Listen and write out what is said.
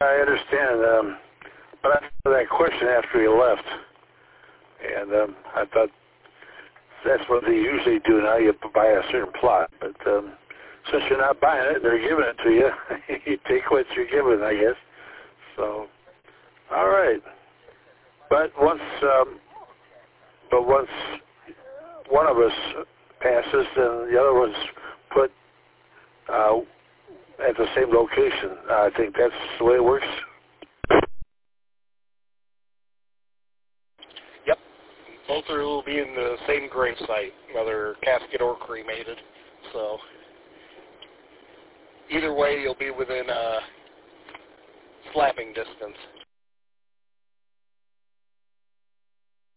I understand, but I asked that question after you left, and I thought that's what they usually do now. You buy a certain plot, but since you're not buying it, they're giving it to you. You take what you're given, I guess. So, all right. But once one of us passes, then the other one's put at the same location. I think that's the way it works. Yep. Both will be in the same grave site, whether casket or cremated. So either way, you'll be within slapping distance.